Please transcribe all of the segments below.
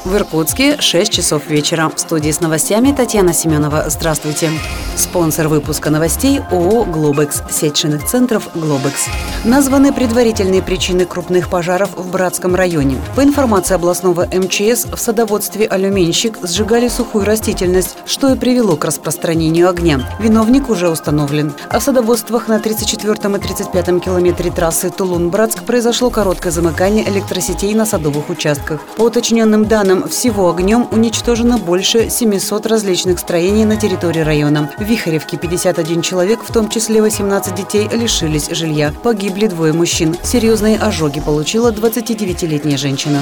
В Иркутске 6 часов вечера. В студии с новостями Татьяна Семенова. Здравствуйте. Спонсор выпуска новостей ООО «Глобекс», сеть шинных центров «Глобекс». Названы предварительные причины крупных пожаров в Братском районе. По информации областного МЧС, в садоводстве «Алюминщик» сжигали сухую растительность, что и привело к распространению огня. Виновник уже установлен. А в садоводствах на 34-м и 35-м километре трассы Тулун-Братск произошло короткое замыкание электросетей на садовых участках. По уточненным данным, всего огнем уничтожено больше 700 различных строений на территории района. В Вихаревке 51 человек, в том числе 18 детей, лишились жилья. Погибли 2 мужчин. Серьезные ожоги получила 29-летняя женщина.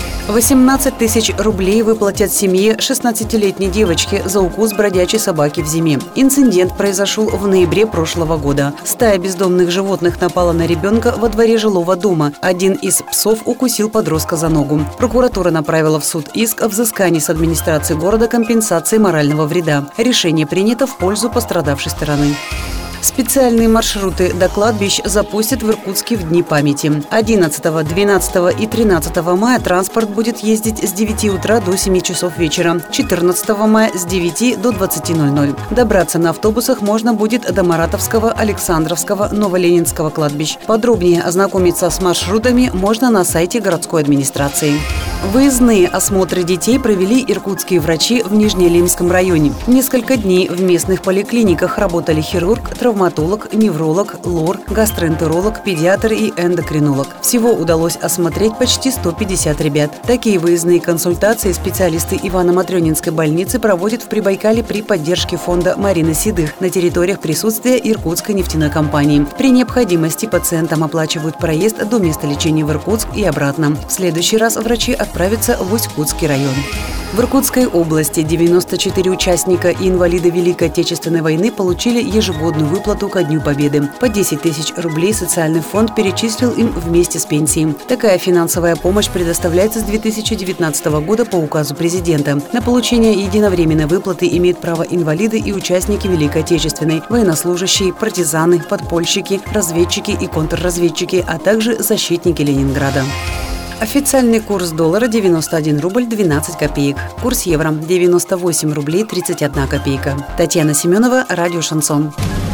18 тысяч рублей выплатят семье 16-летней девочки за укус бродячей собаки в зиме. Инцидент произошел в ноябре прошлого года. Стая бездомных животных напала на ребенка во дворе жилого дома. Один из псов укусил подростка за ногу. Прокуратура направила в суд иск о взыскании с администрации города компенсации морального вреда. Решение принято в пользу пострадавшей стороны. Специальные маршруты до кладбищ запустят в Иркутске в Дни памяти. 11, 12 и 13 мая транспорт будет ездить с 9 утра до 7 часов вечера. 14 мая с 9 до 20:00. Добраться на автобусах можно будет до Маратовского, Александровского, Новоленинского кладбищ. Подробнее ознакомиться с маршрутами можно на сайте городской администрации. Выездные осмотры детей провели иркутские врачи в Нижнеилимском районе. Несколько дней в местных поликлиниках работали хирург, травматолог, невролог, лор, гастроэнтеролог, педиатр и эндокринолог. Всего удалось осмотреть почти 150 ребят. Такие выездные консультации специалисты Ивано-Матрёнинской больницы проводят в Прибайкале при поддержке фонда Марины Седых на территориях присутствия Иркутской нефтяной компании. При необходимости пациентам оплачивают проезд до места лечения в Иркутск и обратно. В следующий раз врачи отправятся в Усть-Кутский район. В Иркутской области 94 участника и инвалиды Великой Отечественной войны получили ежегодную выплату ко Дню Победы. По 10 тысяч рублей социальный фонд перечислил им вместе с пенсией. Такая финансовая помощь предоставляется с 2019 года по указу президента. На получение единовременной выплаты имеют право инвалиды и участники Великой Отечественной, военнослужащие, партизаны, подпольщики, разведчики и контрразведчики, а также защитники Ленинграда. Официальный курс доллара 91 рубль 12 копеек. Курс евро 98 рублей 31 копейка. Татьяна Семенова, радио «Шансон».